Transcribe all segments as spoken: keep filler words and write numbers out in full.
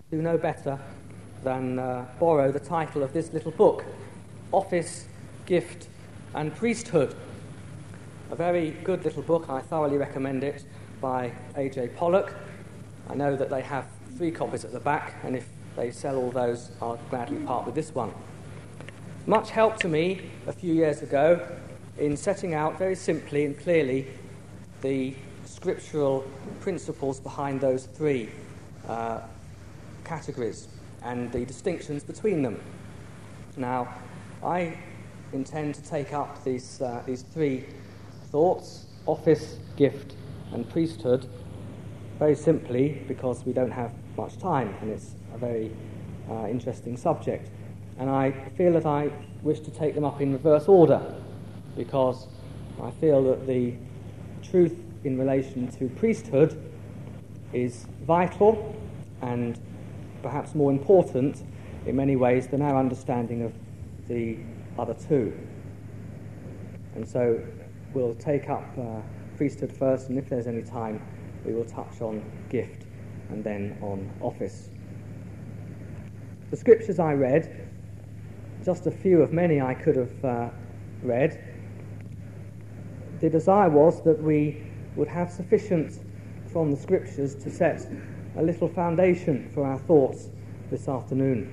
do no better than uh, borrow the title of this little book, Office, Gift and Priesthood. A very good little book. I thoroughly recommend it, by A J Pollock. I know that they have three copies at the back, and if they sell all those, I'll gladly part with this one. Much help to me a few years ago in setting out very simply and clearly the scriptural principles behind those three uh, categories and the distinctions between them. Now, I intend to take up these uh, these three thoughts, office, gift and priesthood, very simply because we don't have much time and it's a very uh, interesting subject. And I feel that I wish to take them up in reverse order because I feel that the truth in relation to priesthood is vital and perhaps more important in many ways than our understanding of the other two. And so we'll take up uh, priesthood first, and if there's any time, we will touch on gift and then on office. The scriptures I read, just a few of many I could have uh, read, the desire was that we would have sufficient from the scriptures to set a little foundation for our thoughts this afternoon.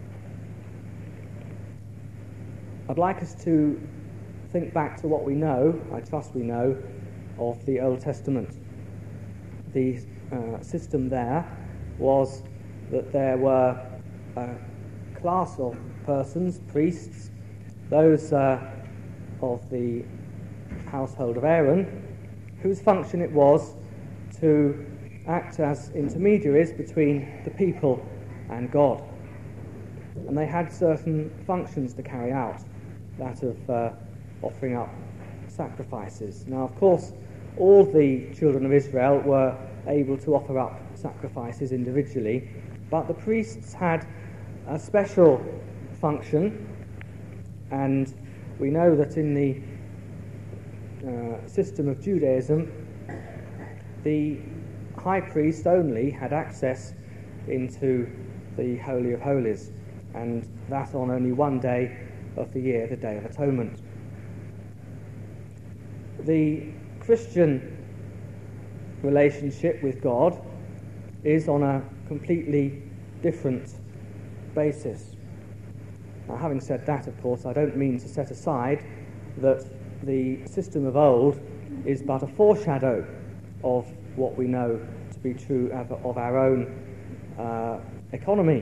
I'd like us to think back to what we know, I trust we know, of the Old Testament. The uh, system there was that there were a class of persons, priests, those uh, of the household of Aaron, whose function it was to act as intermediaries between the people and God. And they had certain functions to carry out, that of uh, offering up sacrifices. Now, of course, all the children of Israel were able to offer up sacrifices individually, but the priests had a special function, and we know that in the uh, system of Judaism, the high priest only had access into the Holy of Holies, and that on only one day of the year, the Day of Atonement. The Christian relationship with God is on a completely different basis. Now, having said that, of course, I don't mean to set aside that the system of old is but a foreshadow of what we know to be true of, of our own uh, economy.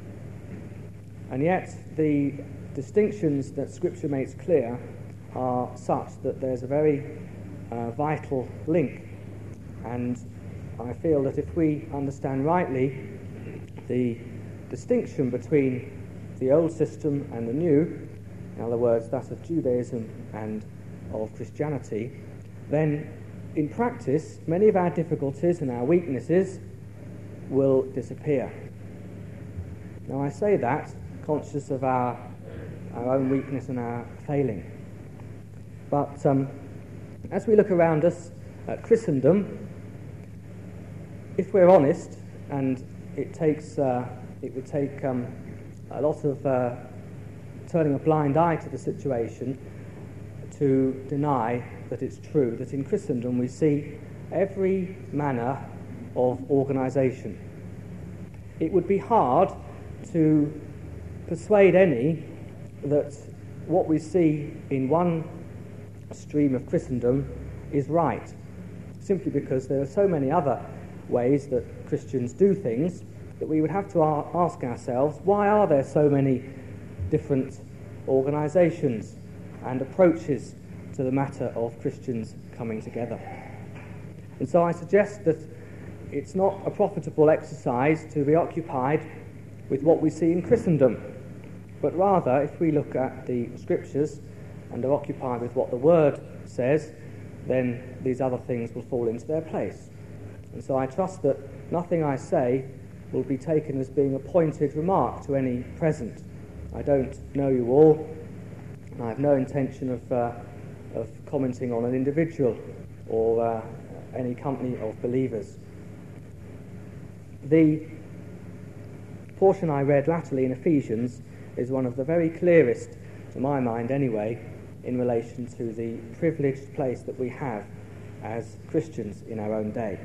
And yet, the distinctions that Scripture makes clear are such that there's a very uh, vital link. And I feel that if we understand rightly the distinction between the old system and the new, in other words, that of Judaism and of Christianity, then in practice, many of our difficulties and our weaknesses will disappear. Now, I say that conscious of our, our own weakness and our failing. But um, as we look around us at Christendom, if we're honest, and it takes, uh, it would take um, a lot of uh, turning a blind eye to the situation to deny that it's true that in Christendom we see every manner of organisation. It would be hard to persuade any that what we see in one stream of Christendom is right, simply because there are so many other ways that Christians do things that we would have to ask ourselves, why are there so many different organisations and approaches to the matter of Christians coming together? And so I suggest that it's not a profitable exercise to be occupied with what we see in Christendom, but rather, if we look at the Scriptures and are occupied with what the Word says, then these other things will fall into their place. And so I trust that nothing I say will be taken as being a pointed remark to any present. I don't know you all, and I have no intention of, uh, of commenting on an individual or uh, any company of believers. The portion I read latterly in Ephesians is one of the very clearest, to my mind anyway, in relation to the privileged place that we have as Christians in our own day.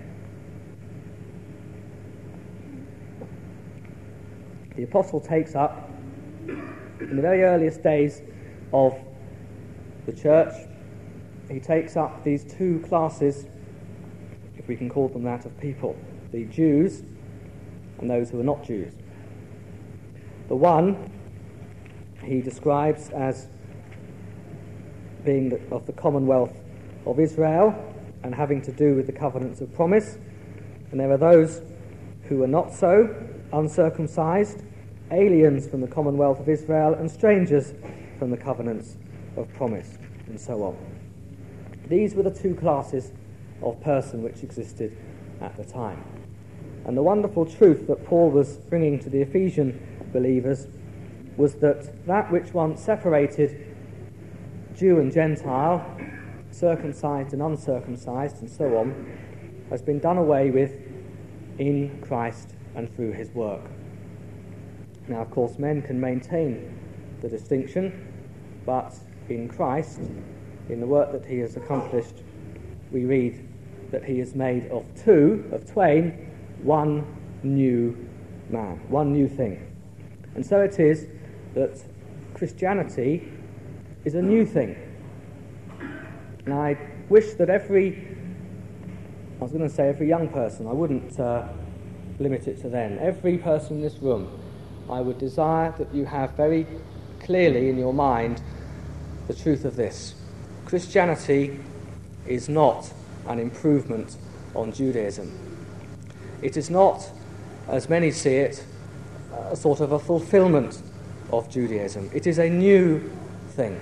The apostle takes up, in the very earliest days of the church, he takes up these two classes, if we can call them that, of people, the Jews and those who are not Jews. The one he describes as being the, of the commonwealth of Israel and having to do with the covenants of promise, and there are those who are not so, uncircumcised, aliens from the commonwealth of Israel, and strangers from the covenants of promise, and so on. These were the two classes of person which existed at the time. And the wonderful truth that Paul was bringing to the Ephesian believers was that that which once separated Jew and Gentile, circumcised and uncircumcised, and so on, has been done away with in Christ and through his work. Now, of course, men can maintain the distinction, but in Christ, in the work that he has accomplished, we read that he has made of two, of twain, one new man, one new thing. And so it is that Christianity is a new thing. And I wish that every, I was going to say every young person, I wouldn't uh, limit it to them, every person in this room, I would desire that you have very clearly in your mind the truth of this. Christianity is not an improvement on Judaism. It is not, as many see it, a sort of a fulfillment of Judaism. It is a new thing.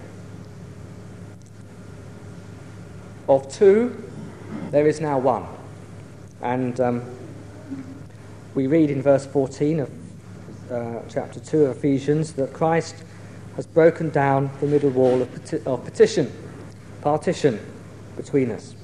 Of two, there is now one. And um, we read in verse fourteen of uh, chapter two of Ephesians that Christ has broken down the middle wall of, peti- of petition, partition between us.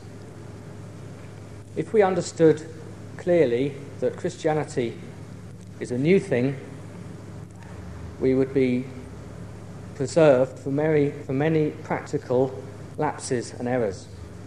If we understood clearly that Christianity is a new thing, we would be preserved from many, from many practical lapses and errors.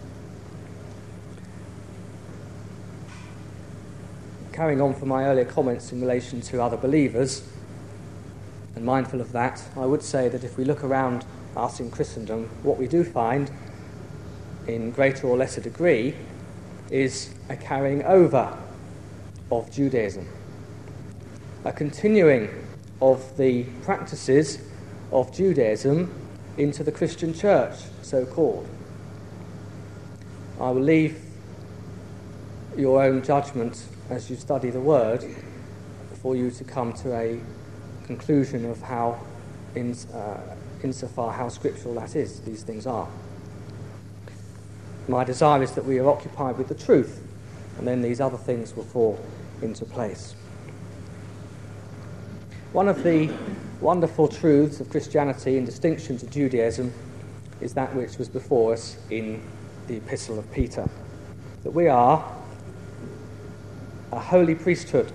Carrying on from my earlier comments in relation to other believers, and mindful of that, I would say that if we look around us in Christendom, what we do find, in greater or lesser degree, is a carrying over of Judaism, a continuing of the practices of Judaism into the Christian church, so-called. I will leave your own judgment as you study the Word for you to come to a conclusion of how, in, uh, insofar how scriptural that is, these things are. My desire is that we are occupied with the truth, and then these other things will fall into place. One of the wonderful truths of Christianity in distinction to Judaism is that which was before us in the Epistle of Peter, that we are a holy priesthood.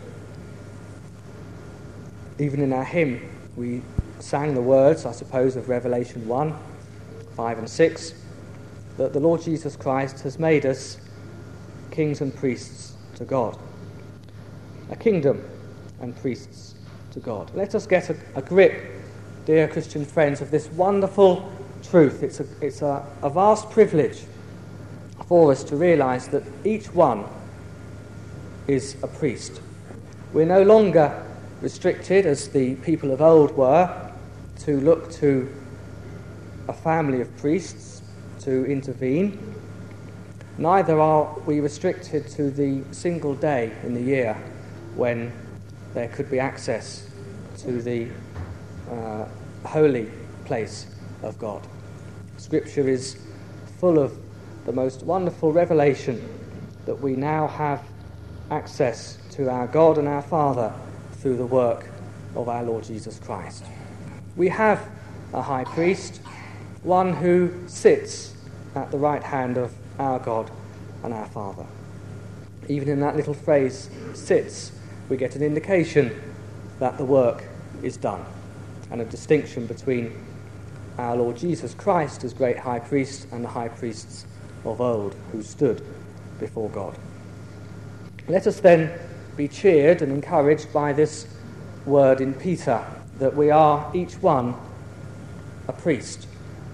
Even in our hymn, we sang the words, I suppose, of Revelation one, five and six, that the Lord Jesus Christ has made us kings and priests to God. A kingdom and priests to God. Let us get a, a grip, dear Christian friends, of this wonderful truth. It's a, it's a, a vast privilege for us to realise that each one is a priest. We're no longer restricted, as the people of old were, to look to a family of priests to intervene. Neither are we restricted to the single day in the year when there could be access to the uh, holy place of God. Scripture is full of the most wonderful revelation that we now have access to our God and our Father through the work of our Lord Jesus Christ. We have a high priest, one who sits at the right hand of our God and our Father. Even in that little phrase, sits, we get an indication that the work is done, and a distinction between our Lord Jesus Christ as great high priest and the high priests of old who stood before God. Let us then be cheered and encouraged by this word in Peter, that we are each one a priest.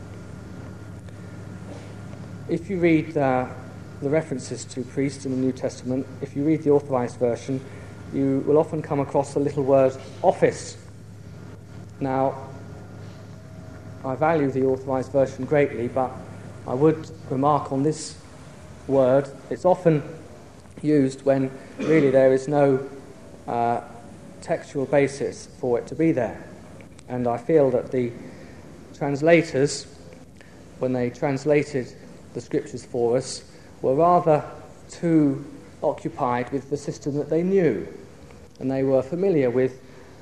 If you read uh, the references to priests in the New Testament, if you read the Authorized Version, you will often come across the little word office. Now, I value the Authorized Version greatly, but I would remark on this word, it's often used when really there is no uh, textual basis for it to be there. And I feel that the translators, when they translated the scriptures for us, were rather too occupied with the system that they knew. And they were familiar with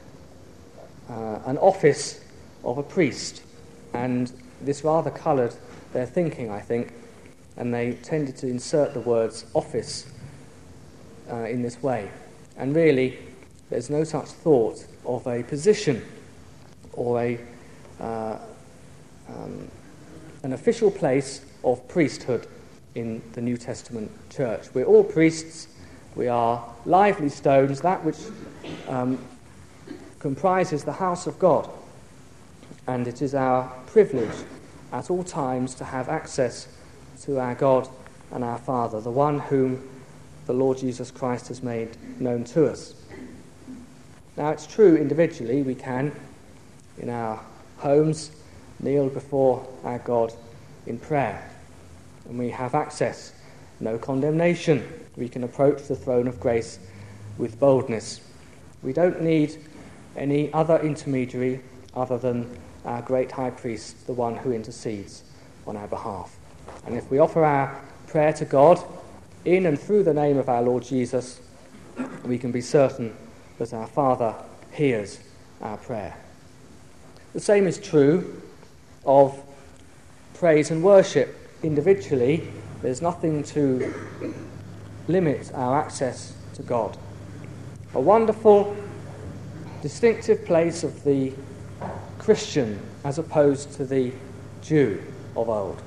uh, an office of a priest. And this rather coloured their thinking, I think, and they tended to insert the words office uh, in this way. And really, there's no such thought of a position or a uh, um, an official place of priesthood in the New Testament church. We're all priests. We are lively stones, that which um, comprises the house of God. And it is our privilege at all times to have access to our God and our Father, the one whom the Lord Jesus Christ has made known to us. Now, it's true individually we can, in our homes, kneel before our God in prayer, and we have access, no condemnation. We can approach the throne of grace with boldness. We don't need any other intermediary other than our great high priest, the one who intercedes on our behalf. And if we offer our prayer to God in and through the name of our Lord Jesus, we can be certain that our Father hears our prayer. The same is true of praise and worship. Individually, there's nothing to limit our access to God. A wonderful, distinctive place of the Christian as opposed to the Jew of old.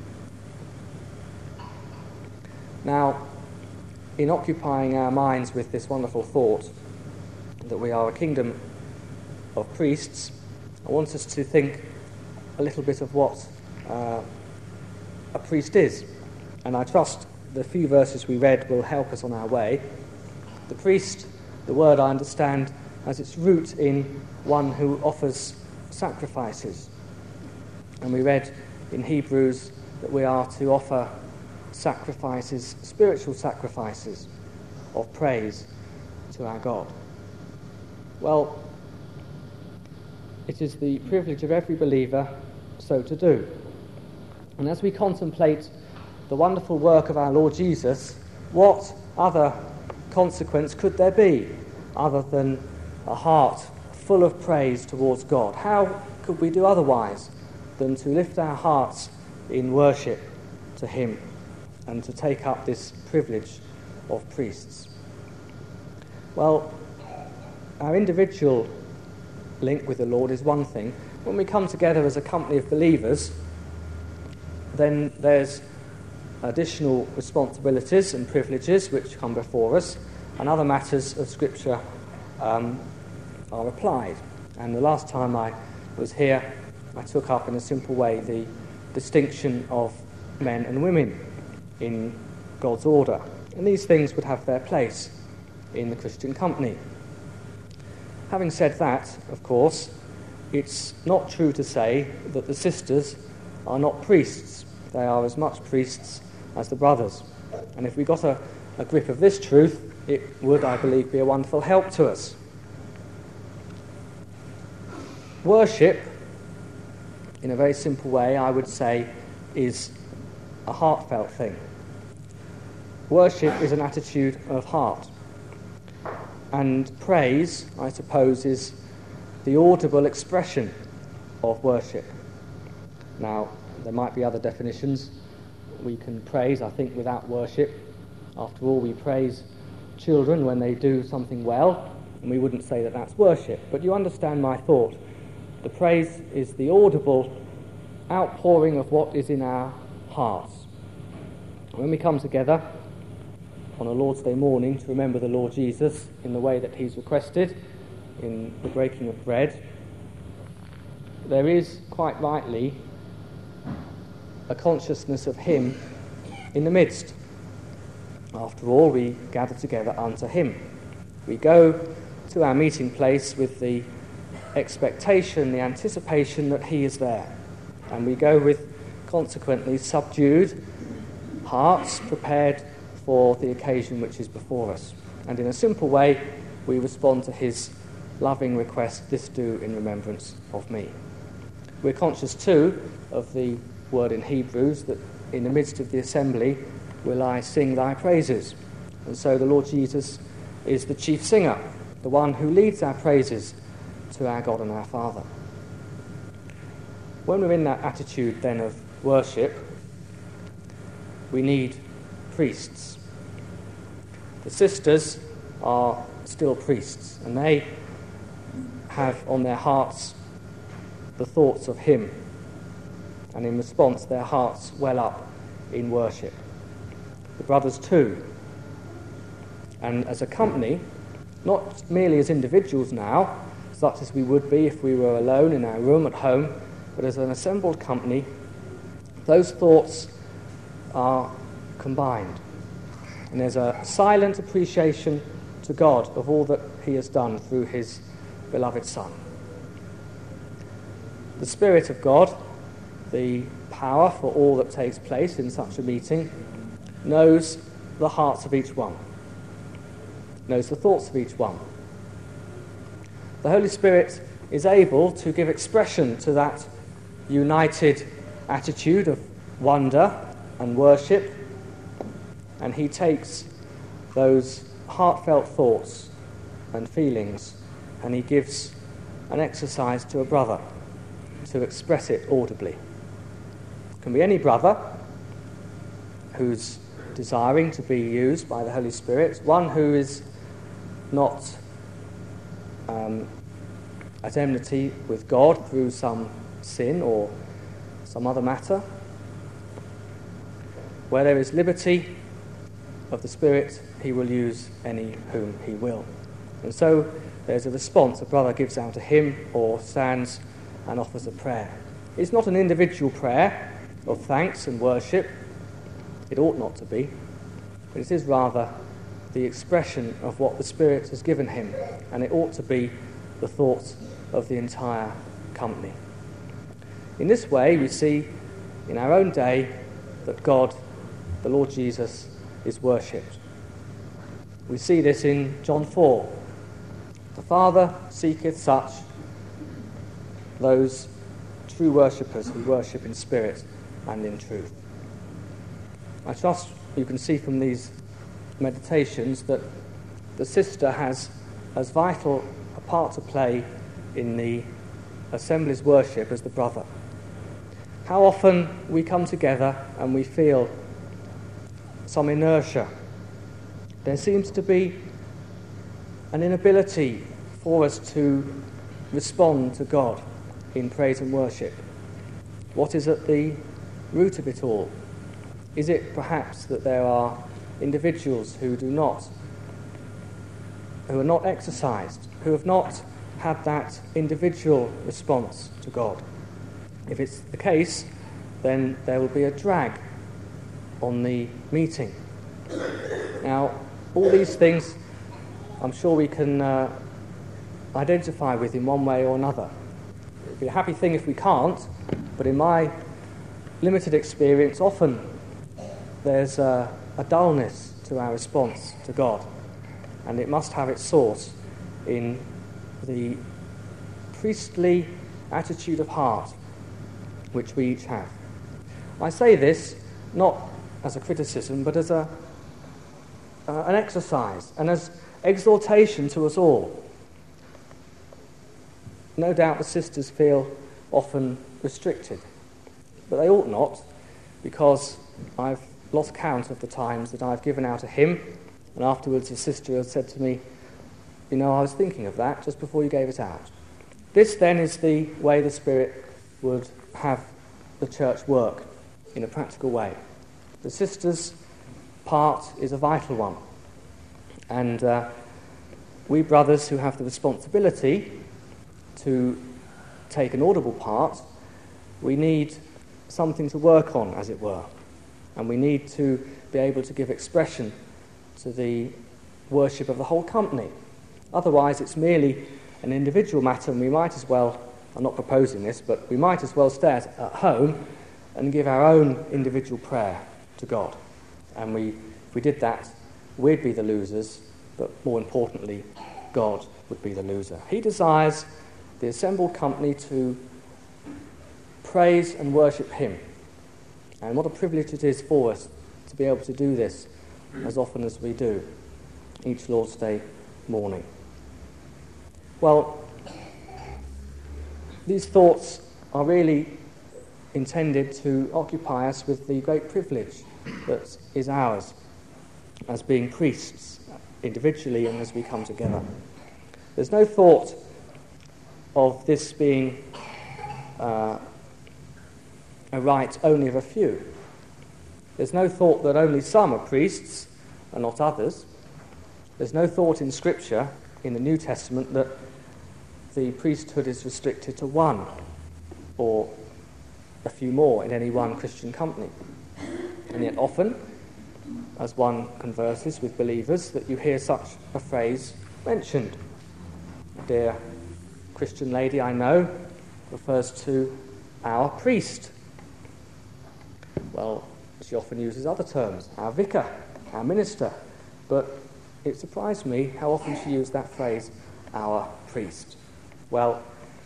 Now, in occupying our minds with this wonderful thought that we are a kingdom of priests, I want us to think a little bit of what uh, a priest is. And I trust the few verses we read will help us on our way. The priest, the word I understand, has its root in one who offers sacrifices. And we read in Hebrews that we are to offer sacrifices, spiritual sacrifices of praise to our God. Well, it is the privilege of every believer so to do. And as we contemplate the wonderful work of our Lord Jesus, what other consequence could there be other than a heart full of praise towards God? How could we do otherwise than to lift our hearts in worship to Him and to take up this privilege of priests? Well, our individual link with the Lord is one thing. When we come together as a company of believers, then there's additional responsibilities and privileges which come before us, and other matters of Scripture um, are applied. And the last time I was here, I took up in a simple way the distinction of men and women in God's order. And these things would have their place in the Christian company. Having said that, of course, it's not true to say that the sisters are not priests. They are as much priests as the brothers. And if we got a, a grip of this truth, it would, I believe, be a wonderful help to us. Worship, in a very simple way, I would say, is a heartfelt thing. Worship is an attitude of heart. And praise, I suppose, is the audible expression of worship. Now, there might be other definitions. We can praise, I think, without worship. After all, we praise children when they do something well, and we wouldn't say that that's worship. But you understand my thought. The praise is the audible outpouring of what is in our hearts. When we come together on a Lord's Day morning to remember the Lord Jesus in the way that he's requested in the breaking of bread, there is quite rightly a consciousness of him in the midst. After all, we gather together unto him. We go to our meeting place with the expectation, the anticipation that he is there. And we go with, consequently, subdued hearts prepared for the occasion which is before us. And in a simple way, we respond to his loving request, "This do in remembrance of me." We're conscious, too, of the word in Hebrews that in the midst of the assembly will I sing thy praises. And so the Lord Jesus is the chief singer, the one who leads our praises to our God and our Father. When we're in that attitude then of worship, we need priests. The sisters are still priests, and they have on their hearts the thoughts of him, and in response their hearts well up in worship. The brothers too, and as a company, not merely as individuals now, such as we would be if we were alone in our room at home, but as an assembled company, those thoughts are combined. And there's a silent appreciation to God of all that he has done through his beloved Son. The Spirit of God, the power for all that takes place in such a meeting, knows the hearts of each one, knows the thoughts of each one. The Holy Spirit is able to give expression to that united attitude of wonder and worship, and he takes those heartfelt thoughts and feelings and he gives an exercise to a brother to express it audibly. It can be any brother who's desiring to be used by the Holy Spirit, one who is not um, at enmity with God through some sin or some other matter. Where there is liberty of the Spirit, he will use any whom he will. And so there's a response. A brother gives out a hymn or stands and offers a prayer. It's not an individual prayer of thanks and worship. It ought not to be. But it is rather the expression of what the Spirit has given him, and it ought to be the thoughts of the entire company. In this way, we see in our own day that God, the Lord Jesus, is worshipped. We see this in John four. The Father seeketh such, those true worshippers who worship in spirit and in truth. I trust you can see from these meditations that the sister has as vital a part to play in the assembly's worship as the brother. How often we come together and we feel some inertia. There seems to be an inability for us to respond to God in praise and worship. What is at the root of it all? Is it perhaps that there are individuals who do not, who are not exercised, who have not had that individual response to God? If it's the case, then there will be a drag on the meeting. Now, all these things I'm sure we can uh, identify with in one way or another. It would be a happy thing if we can't, but in my limited experience, often there's a, a dullness to our response to God, and it must have its source in the priestly attitude of heart which we each have. I say this not as a criticism, but as a uh, an exercise and as exhortation to us all. No doubt the sisters feel often restricted, but they ought not, because I've lost count of the times that I've given out a hymn, and afterwards a sister has said to me, You know, I was thinking of that just before you gave it out. This then is the way the Spirit would have the church work in a practical way. The sisters' part is a vital one. And uh, we brothers who have the responsibility to take an audible part, we need something to work on, as it were. And we need to be able to give expression to the worship of the whole company. Otherwise, it's merely an individual matter, and we might as well, I'm not proposing this, but we might as well stay at home and give our own individual prayer to God. And we, if we did that, we'd be the losers, but more importantly, God would be the loser. He desires the assembled company to praise and worship him. And what a privilege it is for us to be able to do this as often as we do, each Lord's Day morning. Well, these thoughts are really intended to occupy us with the great privilege that is ours as being priests, individually and as we come together. There's no thought of this being uh, a right only of a few. There's no thought that only some are priests and not others. There's no thought in Scripture, in the New Testament, that the priesthood is restricted to one or a few more in any one Christian company. And yet often, as one converses with believers, that you hear such a phrase mentioned. A dear Christian lady I know refers to our priest. Well, she often uses other terms, our vicar, our minister, but it surprised me how often she used that phrase, our priest. Well,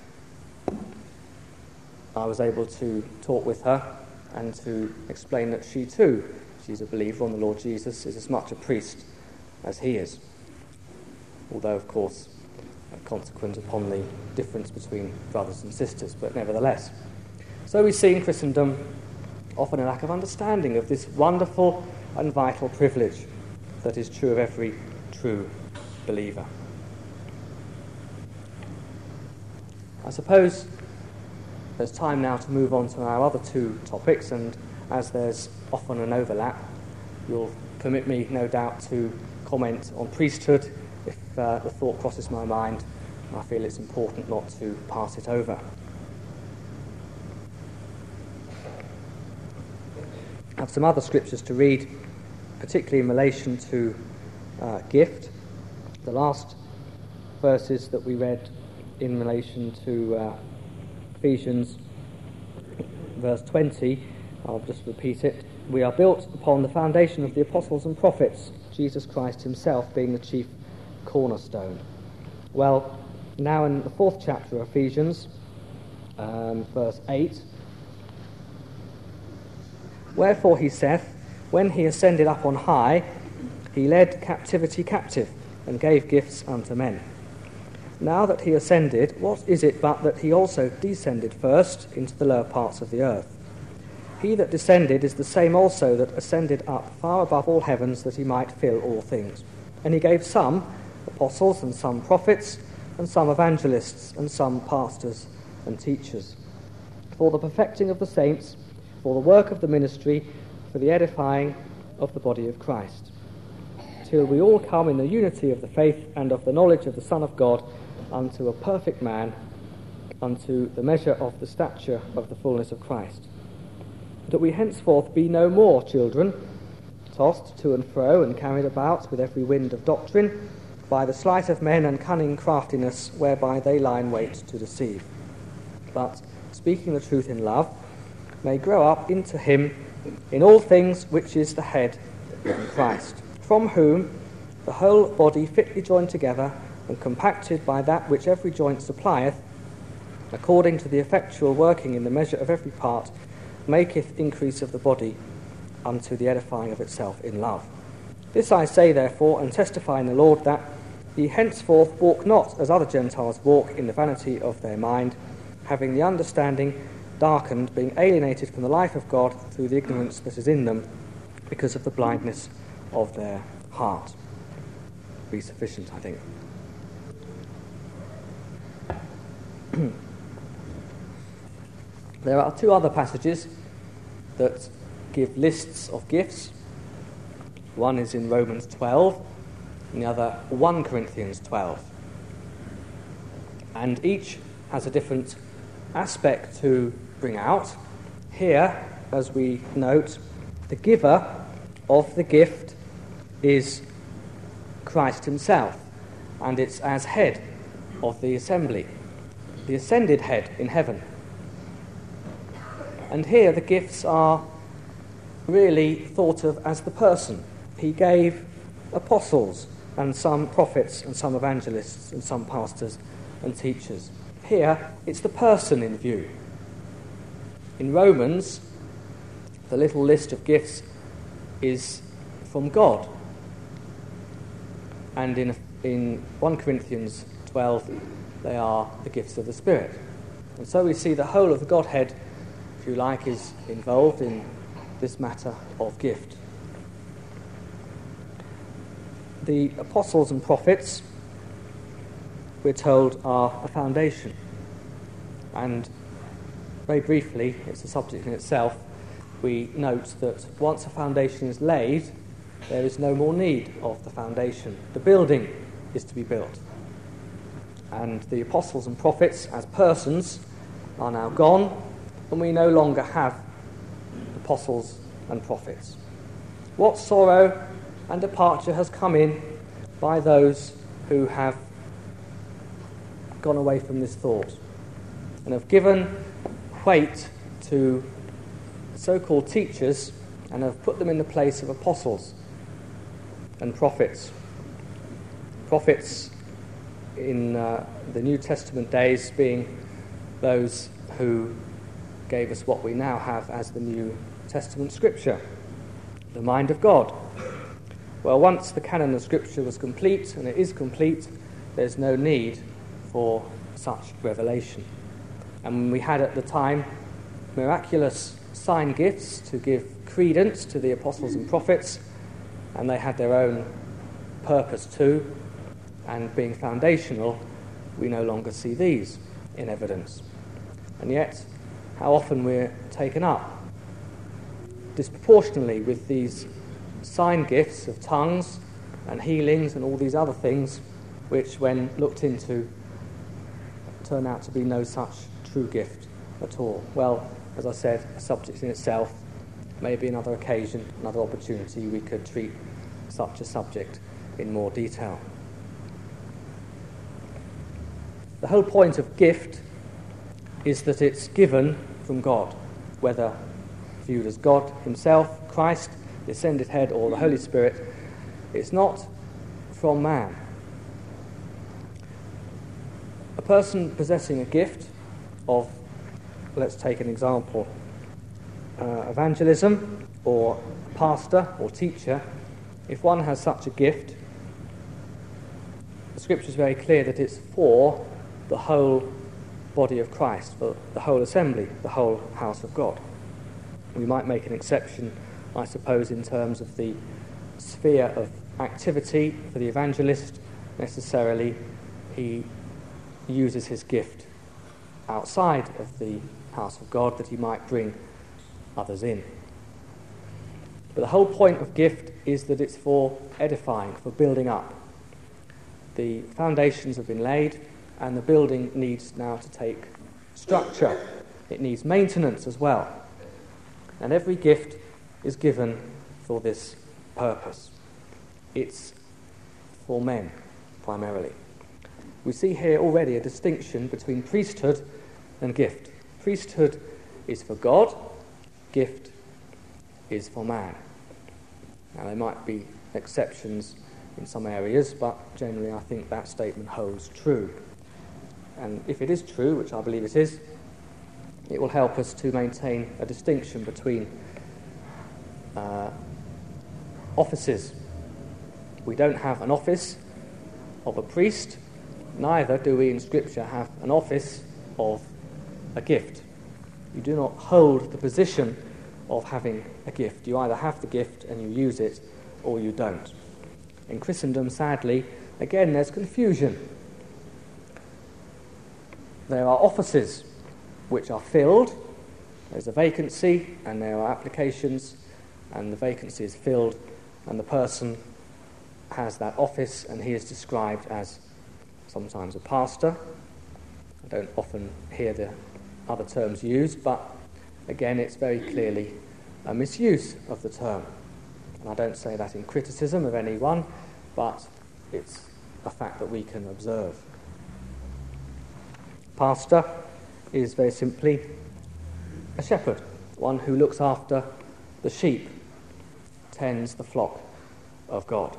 I was able to talk with her and to explain that she too, she's a believer on the Lord Jesus, is as much a priest as he is. Although, of course, consequent upon the difference between brothers and sisters, but nevertheless. So we see in Christendom often a lack of understanding of this wonderful and vital privilege that is true of every true believer. I suppose there's time now to move on to our other two topics, and as there's often an overlap, you'll permit me, no doubt, to comment on priesthood if uh, the thought crosses my mind. I feel it's important not to pass it over. I have some other scriptures to read, particularly in relation to uh, gift. The last verses that we read in relation to uh, Ephesians, verse twenty, I'll just repeat it. We are built upon the foundation of the apostles and prophets, Jesus Christ himself being the chief cornerstone. Well, now in the fourth chapter of Ephesians, um, verse eight, wherefore he saith, when he ascended up on high, he led captivity captive, and gave gifts unto men. Now that he ascended, what is it but that he also descended first into the lower parts of the earth? He that descended is the same also that ascended up far above all heavens, that he might fill all things. And he gave some apostles, and some prophets, and some evangelists, and some pastors and teachers, for the perfecting of the saints, for the work of the ministry, for the edifying of the body of Christ, till we all come in the unity of the faith and of the knowledge of the Son of God, unto a perfect man, unto the measure of the stature of the fullness of Christ, that we henceforth be no more children, tossed to and fro and carried about with every wind of doctrine, by the sleight of men and cunning craftiness, whereby they lie in wait to deceive, but, speaking the truth in love, may grow up into him in all things which is the head, even Christ, from whom the whole body fitly joined together and compacted by that which every joint supplieth, according to the effectual working in the measure of every part, maketh increase of the body unto the edifying of itself in love. This I say therefore, and testify in the Lord, that ye henceforth walk not as other Gentiles walk, in the vanity of their mind, having the understanding darkened, being alienated from the life of God through the ignorance that is in them, because of the blindness of their heart. Be sufficient, I think. There are two other passages that give lists of gifts. One is in Romans twelve, and the other First Corinthians twelve. And each has a different aspect to bring out. Here, as we note, the giver of the gift is Christ himself, and it's as head of the assembly, the ascended head in heaven. And here the gifts are really thought of as the person. He gave apostles and some prophets and some evangelists and some pastors and teachers. Here it's the person in view. In Romans, the little list of gifts is from God. And in, in First Corinthians twelve, they are the gifts of the Spirit. And so we see the whole of the Godhead, if you like, is involved in this matter of gift. The apostles and prophets, we're told, are a foundation. And very briefly, it's a subject in itself, we note that once a foundation is laid, there is no more need of the foundation. The building is to be built. And the apostles and prophets, as persons, are now gone, and we no longer have apostles and prophets. What sorrow and departure has come in by those who have gone away from this thought and have given weight to so-called teachers and have put them in the place of apostles and prophets. Prophets in uh, the New Testament days being those who gave us what we now have as the New Testament Scripture, the mind of God. Well, once the canon of Scripture was complete, and it is complete, there's no need for such revelation. And we had at the time miraculous sign gifts to give credence to the apostles and prophets, and they had their own purpose too, and being foundational, we no longer see these in evidence. And yet, how often we're taken up disproportionately with these sign gifts of tongues and healings and all these other things, which, when looked into, turn out to be no such true gift at all. Well, as I said, a subject in itself, maybe another occasion, another opportunity, we could treat such a subject in more detail. The whole point of gift is that it's given from God, whether viewed as God himself, Christ, the ascended head, or the Holy Spirit. It's not from man. A person possessing a gift of, let's take an example, uh, evangelism, or pastor or teacher, if one has such a gift, the Scripture is very clear that it's for the whole body of Christ, for the whole assembly, the whole house of God. We might make an exception, I suppose, in terms of the sphere of activity for the evangelist. Necessarily, he uses his gift outside of the house of God that he might bring others in. But the whole point of gift is that it's for edifying, for building up. The foundations have been laid, and the building needs now to take structure. It needs maintenance as well. And every gift is given for this purpose. It's for men, primarily. We see here already a distinction between priesthood and gift. Priesthood is for God, gift is for man. Now, there might be exceptions in some areas, but generally I think that statement holds true. And if it is true, which I believe it is, it will help us to maintain a distinction between uh, offices. We don't have an office of a priest, neither do we in Scripture have an office of a gift. You do not hold the position of having a gift. You either have the gift and you use it, or you don't. In Christendom, sadly, again, there's confusion. there are offices which are filled. There's a vacancy and there are applications, and the vacancy is filled and the person has that office and he is described as sometimes a pastor. I don't often hear the other terms used, but again it's very clearly a misuse of the term. And I don't say that in criticism of anyone, but it's a fact that we can observe. Pastor is very simply a shepherd, one who looks after the sheep, tends the flock of God.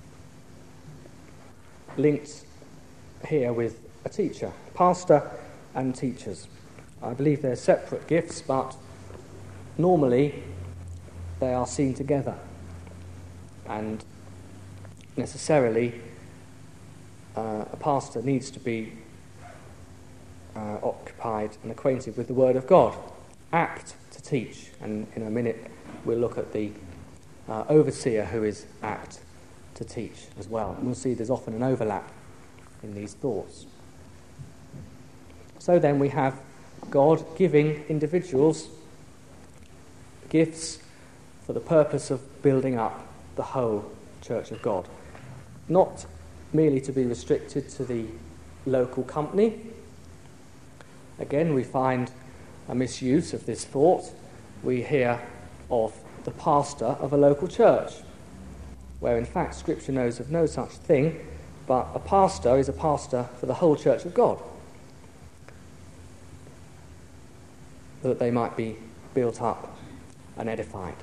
Linked here with a teacher, pastor and teachers. I believe they're separate gifts, but normally they are seen together, and necessarily uh, a pastor needs to be uh, occupied and acquainted with the Word of God, apt to teach, and in a minute we'll look at the uh, overseer who is apt to teach as well. And we'll see there's often an overlap in these thoughts. So then we have God giving individuals gifts for the purpose of building up the whole Church of God. Not merely to be restricted to the local company. Again, we find a misuse of this thought. We hear of the pastor of a local church, where in fact Scripture knows of no such thing, but a pastor is a pastor for the whole Church of God, that they might be built up and edified.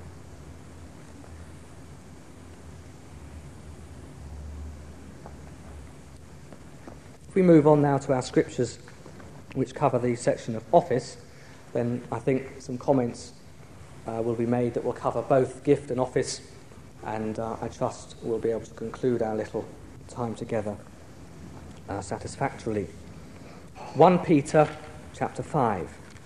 If we move on now to our scriptures which cover the section of office, then I think some comments uh, will be made that will cover both gift and office, and uh, I trust we'll be able to conclude our little time together uh, satisfactorily. First Peter chapter five.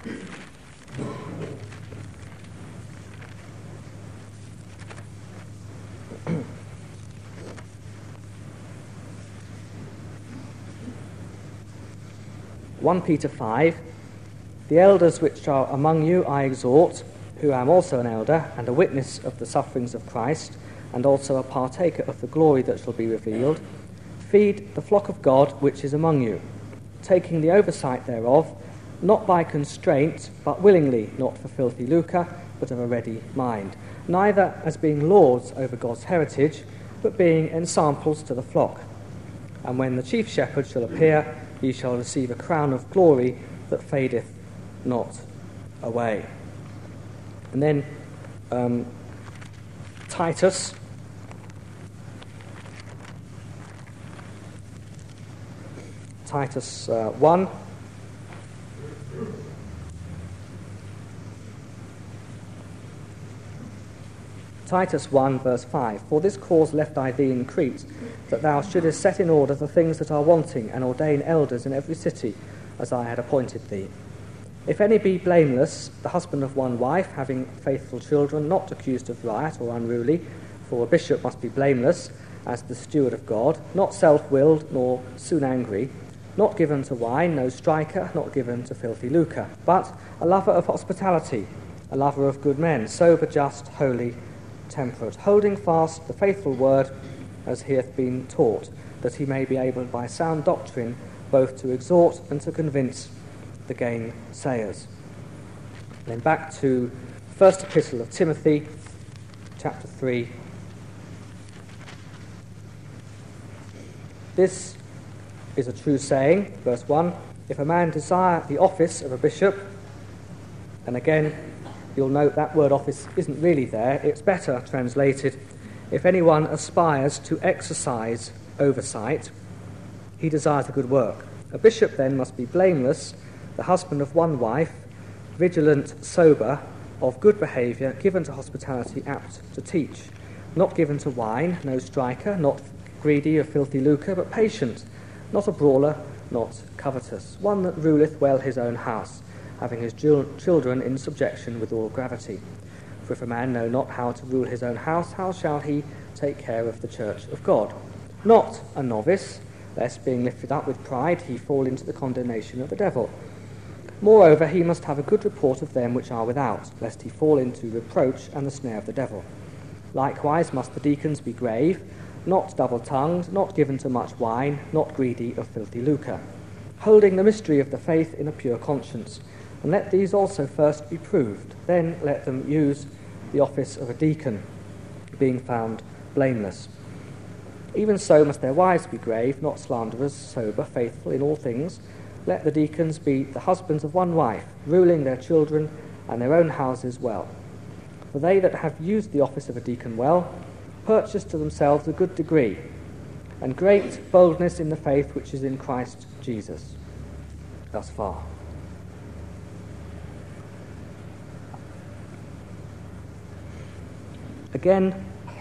First Peter five, the elders which are among you I exhort, who am also an elder, and a witness of the sufferings of Christ, and also a partaker of the glory that shall be revealed. Feed the flock of God which is among you, taking the oversight thereof, not by constraint, but willingly, not for filthy lucre, but of a ready mind, neither as being lords over God's heritage, but being ensamples to the flock. And when the chief shepherd shall appear, ye shall receive a crown of glory that fadeth not away. And then um, Titus, Titus uh, one. Titus one, verse five. For this cause left I thee in Crete, that thou shouldest set in order the things that are wanting, and ordain elders in every city, as I had appointed thee. If any be blameless, the husband of one wife, having faithful children, not accused of riot or unruly, for a bishop must be blameless, as the steward of God, not self-willed, nor soon angry, not given to wine, no striker, not given to filthy lucre, but a lover of hospitality, a lover of good men, sober, just, holy, temperate, holding fast the faithful word as he hath been taught, that he may be able by sound doctrine both to exhort and to convince the gainsayers. Then back to First Epistle of Timothy, chapter three. This is a true saying, verse one, if a man desire the office of a bishop, and again, you'll note that word office isn't really there, it's better translated, if anyone aspires to exercise oversight, he desires a good work. A bishop then must be blameless, the husband of one wife, vigilant, sober, of good behaviour, given to hospitality, apt to teach, not given to wine, no striker, not greedy of filthy lucre, but patient, not a brawler, not covetous, one that ruleth well his own house, having his children in subjection with all gravity. For if a man know not how to rule his own house, how shall he take care of the church of God? Not a novice, lest being lifted up with pride he fall into the condemnation of the devil. Moreover, he must have a good report of them which are without, lest he fall into reproach and the snare of the devil. Likewise must the deacons be grave, not double-tongued, not given to much wine, not greedy of filthy lucre, holding the mystery of the faith in a pure conscience. And let these also first be proved, then let them use the office of a deacon, being found blameless. Even so must their wives be grave, not slanderers, sober, faithful in all things. Let the deacons be the husbands of one wife, ruling their children and their own houses well. For they that have used the office of a deacon well, purchase to themselves a good degree, and great boldness in the faith which is in Christ Jesus. Thus far. Again,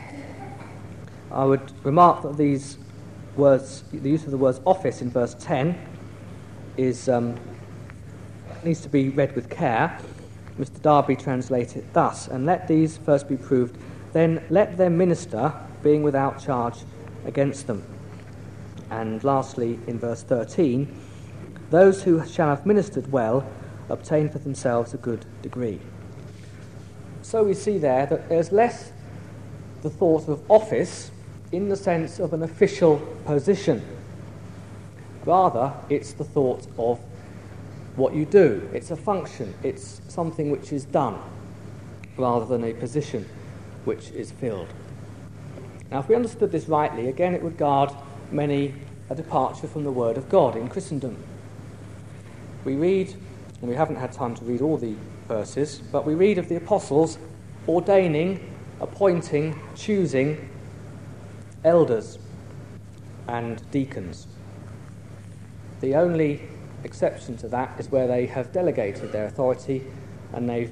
I would remark that these words, the use of the words office in verse ten, is um, needs to be read with care. Mister Darby translates it thus: and let these first be proved, then let them minister, being without charge against them. And lastly, in verse thirteen, those who shall have ministered well obtain for themselves a good degree. So we see there that there's less the thought of office in the sense of an official position. Rather, it's the thought of what you do. It's a function. It's something which is done, rather than a position which is filled. Now, if we understood this rightly, again, it would guard many a departure from the Word of God in Christendom. We read, and we haven't had time to read all the verses, but we read of the apostles ordaining, appointing, choosing elders and deacons. The only exception to that is where they have delegated their authority and they've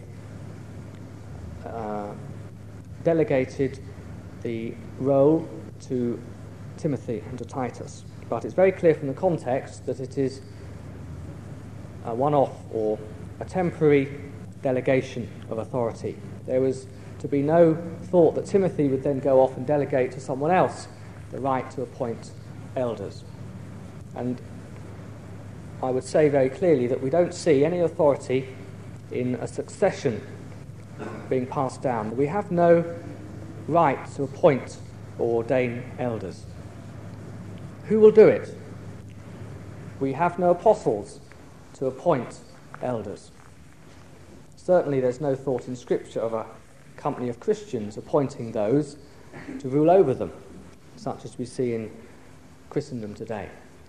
uh, delegated the role to Timothy and to Titus. But it's very clear from the context that it is a one-off or a temporary delegation of authority. There was to be no thought that Timothy would then go off and delegate to someone else the right to appoint elders. And I would say very clearly that we don't see any authority in a succession being passed down. We have no right to appoint or ordain elders. Who will do it? We have no apostles to appoint elders. Certainly there's no thought in Scripture of a company of Christians appointing those to rule over them, such as we see in Christendom today.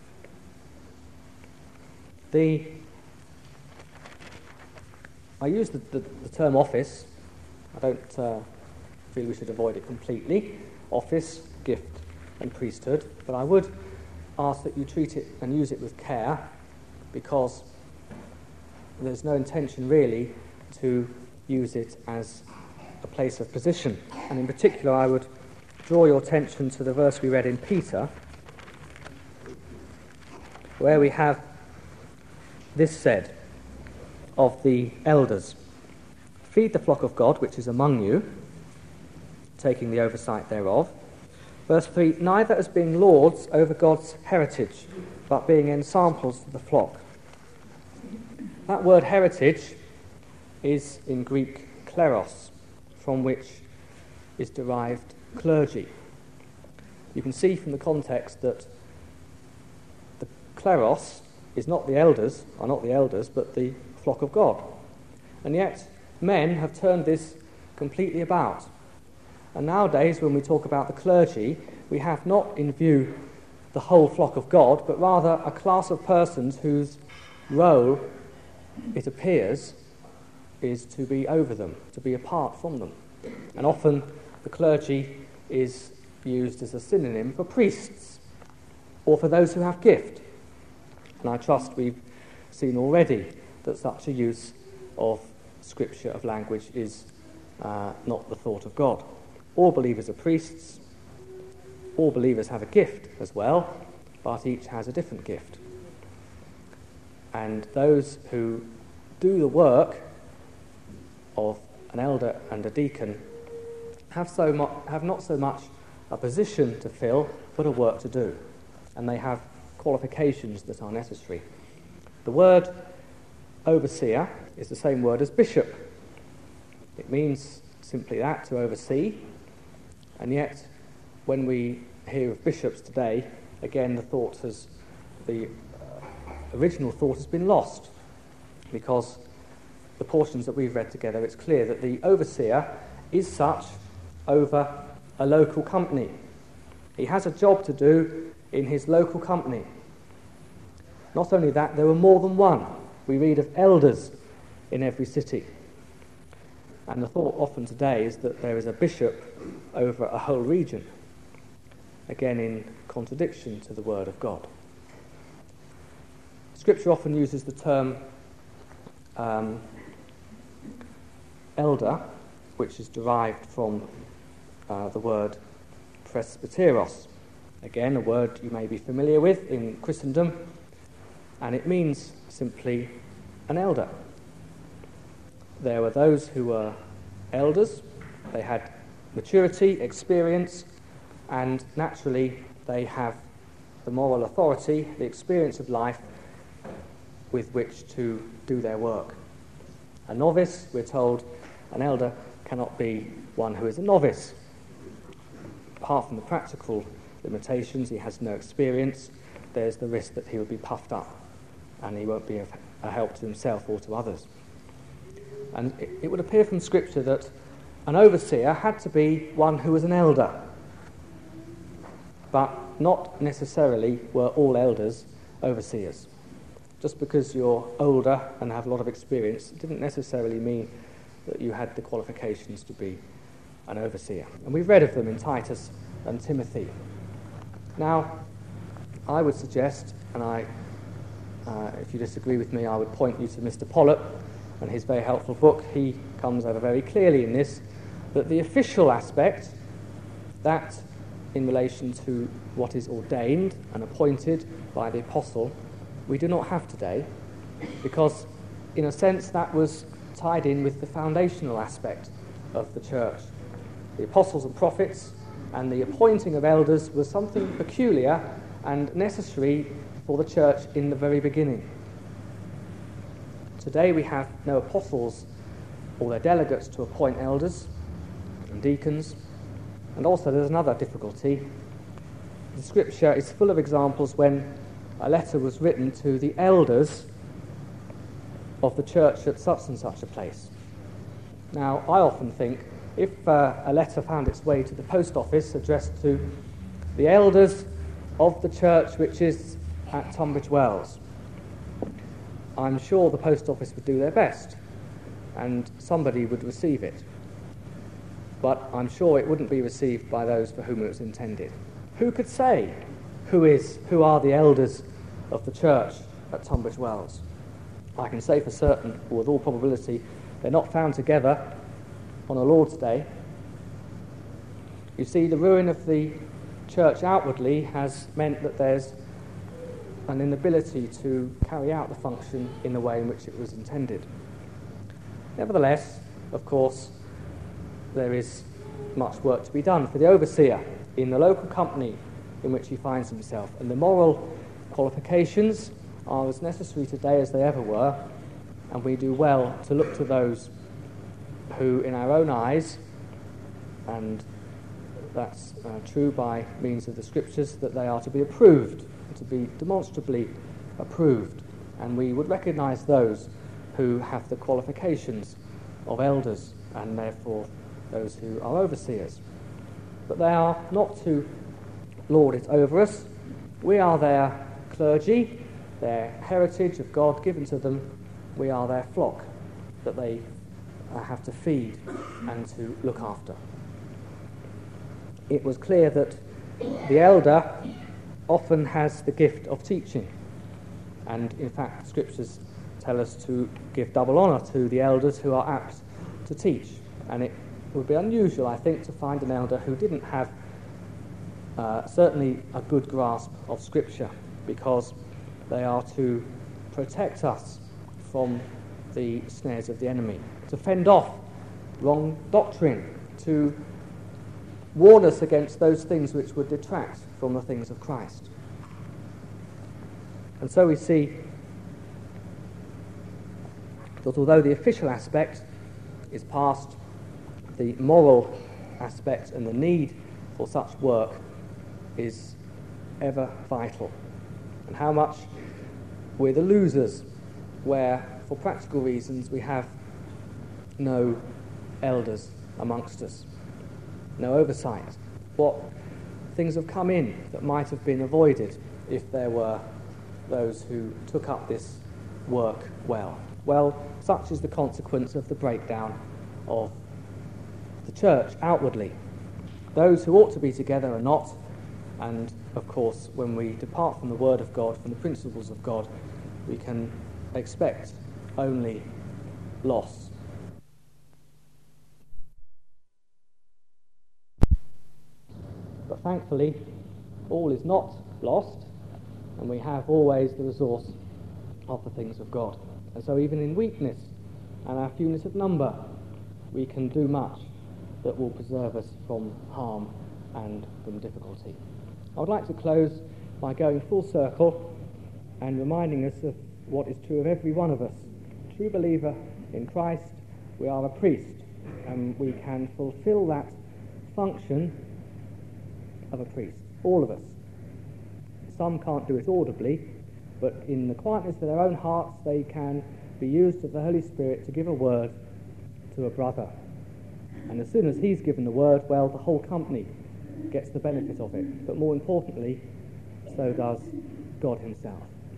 The, I use the, the, the term office. I don't uh, feel we should avoid it completely. Office, gift, and priesthood. But I would ask that you treat it and use it with care, because there's no intention really to use it as a place of position. And in particular, I would draw your attention to the verse we read in Peter, where we have this said of the elders: feed the flock of God which is among you, taking the oversight thereof. Verse three, neither as being lords over God's heritage, but being ensamples of the flock. That word heritage is in Greek kleros, from which is derived clergy. You can see from the context that the kleros is not the elders, are not the elders, but the flock of God. And yet, men have turned this completely about. And nowadays, when we talk about the clergy, we have not in view the whole flock of God, but rather a class of persons whose role, it appears, is to be over them, to be apart from them. And often the clergy is used as a synonym for priests, or for those who have gift. And I trust we've seen already that such a use of Scripture, of language, is uh, not the thought of God. All believers are priests. All believers have a gift as well, but each has a different gift. And those who do the work of an elder and a deacon have so mu- have not so much a position to fill, but a work to do. And they have qualifications that are necessary. The word overseer is the same word as bishop. It means simply that, to oversee, and yet when we hear of bishops today, again the thought has, the uh, original thought has been lost, because the portions that we've read together, it's clear that the overseer is such over a local company. He has a job to do in his local company. Not only that, there were more than one. We read of elders in every city. And the thought often today is that there is a bishop over a whole region, again in contradiction to the word of God. Scripture often uses the term um, elder, which is derived from uh, the word presbyteros. Again, a word you may be familiar with in Christendom, and it means simply an elder. There were those who were elders. They had maturity, experience, and naturally they have the moral authority, the experience of life with which to do their work. A novice, we're told, an elder cannot be one who is a novice. Apart from the practical limitations, he has no experience, there's the risk that he will be puffed up and he won't be of a help to himself or to others. And it, it would appear from Scripture that an overseer had to be one who was an elder, but not necessarily were all elders overseers. Just because you're older and have a lot of experience didn't necessarily mean that you had the qualifications to be an overseer. And we've read of them in Titus and Timothy. Now, I would suggest, and I, uh, if you disagree with me, I would point you to Mister Pollock and his very helpful book. He comes over very clearly in this, that the official aspect, that in relation to what is ordained and appointed by the apostle, we do not have today, because in a sense that was tied in with the foundational aspect of the church. The apostles and prophets and the appointing of elders was something peculiar and necessary for the church in the very beginning. Today we have no apostles or their delegates to appoint elders and deacons, and also there's another difficulty. The Scripture is full of examples when a letter was written to the elders of the church at such and such a place. Now, I often think if uh, a letter found its way to the post office addressed to the elders of the church which is at Tunbridge Wells, I'm sure the post office would do their best and somebody would receive it. But I'm sure it wouldn't be received by those for whom it was intended. Who could say who is, who are the elders of the church at Tunbridge Wells? I can say for certain, or with all probability, they're not found together on a Lord's Day. You see, the ruin of the church outwardly has meant that there's an inability to carry out the function in the way in which it was intended. Nevertheless, of course, there is much work to be done for the overseer in the local company in which he finds himself, and the moral qualifications are as necessary today as they ever were, and we do well to look to those who, in our own eyes, and that's uh, true by means of the Scriptures, that they are to be approved, to be demonstrably approved, and we would recognise those who have the qualifications of elders, and therefore those who are overseers. But they are not to lord it over us. We are their clergy, their heritage of God given to them. We are their flock that they uh, have to feed and to look after. It was clear that the elder often has the gift of teaching, and in fact the Scriptures tell us to give double honour to the elders who are apt to teach, and it would be unusual, I think, to find an elder who didn't have uh, certainly a good grasp of Scripture, because they are to protect us from the snares of the enemy, to fend off wrong doctrine, to warn us against those things which would detract from the things of Christ. And so we see that although the official aspect is past, the moral aspect and the need for such work is ever vital. And how much we're the losers where, for practical reasons, we have no elders amongst us, no oversight. What things have come in that might have been avoided if there were those who took up this work well. Well, such is the consequence of the breakdown of the church outwardly. Those who ought to be together are not, and of course when we depart from the Word of God, from the principles of God, we can expect only loss. But thankfully, all is not lost, and we have always the resource of the things of God. And so even in weakness and our fewness of number, we can do much that will preserve us from harm and from difficulty. I would like to close by going full circle and reminding us of what is true of every one of us. A true believer in Christ, we are a priest, and we can fulfill that function of a priest, all of us. Some can't do it audibly, but in the quietness of their own hearts they can be used of the Holy Spirit to give a word to a brother. And as soon as he's given the word, well, the whole company gets the benefit of it. But more importantly, so does God himself.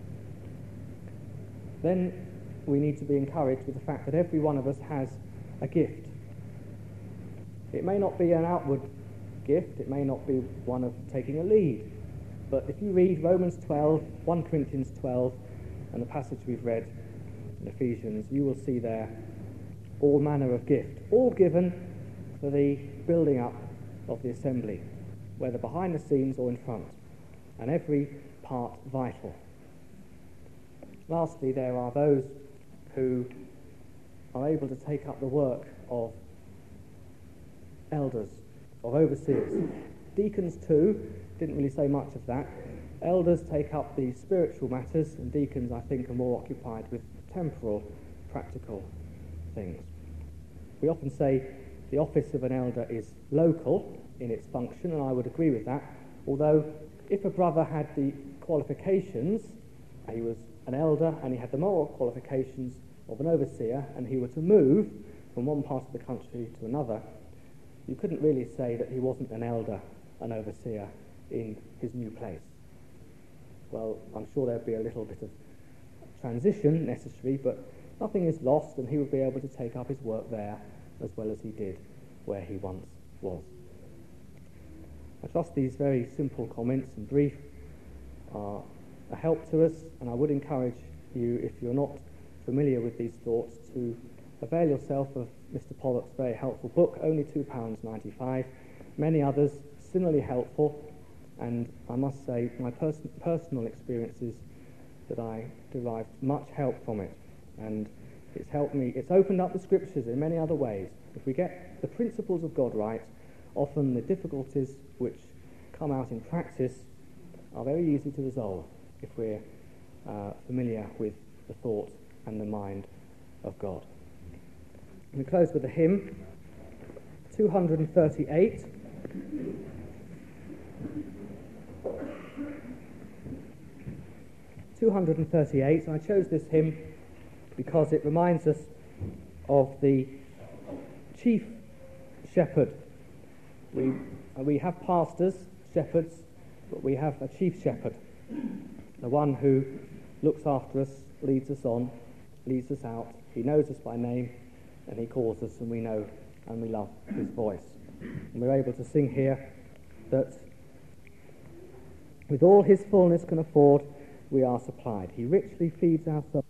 Then we need to be encouraged with the fact that every one of us has a gift. It may not be an outward gift, it may not be one of taking a lead, but if you read Romans twelve, First Corinthians twelve, and the passage we've read in Ephesians, you will see there all manner of gift, all given for the building up of the assembly, whether behind the scenes or in front, and every part vital. Lastly, there are those who are able to take up the work of elders, of overseers. Deacons too, didn't really say much of that. Elders take up the spiritual matters, and deacons, I think, are more occupied with temporal, practical things. We often say the office of an elder is local in its function, and I would agree with that, although if a brother had the qualifications, he was an elder and he had the moral qualifications of an overseer, and he were to move from one part of the country to another, you couldn't really say that he wasn't an elder, an overseer in his new place. Well, I'm sure there'd be a little bit of transition necessary, but nothing is lost, and he would be able to take up his work there as well as he did where he once was. I trust these very simple comments and brief are a help to us, and I would encourage you, if you're not familiar with these thoughts, to avail yourself of Mister Pollock's very helpful book, only two pounds ninety-five. Many others similarly helpful, and I must say my pers- personal experiences that I derived much help from it, and it's helped me. It's opened up the scriptures in many other ways. If we get the principles of God right, often the difficulties which come out in practice are very easy to resolve if we're uh, familiar with the thought and the mind of God. We close with a hymn, two hundred thirty-eight. two hundred thirty-eight. I chose this hymn because it reminds us of the chief shepherd. We we have pastors, shepherds, but we have a chief shepherd, the one who looks after us, leads us on, leads us out. He knows us by name, and he calls us, and we know and we love his voice. And we're able to sing here that with all his fullness can afford, we are supplied. He richly feeds our soul.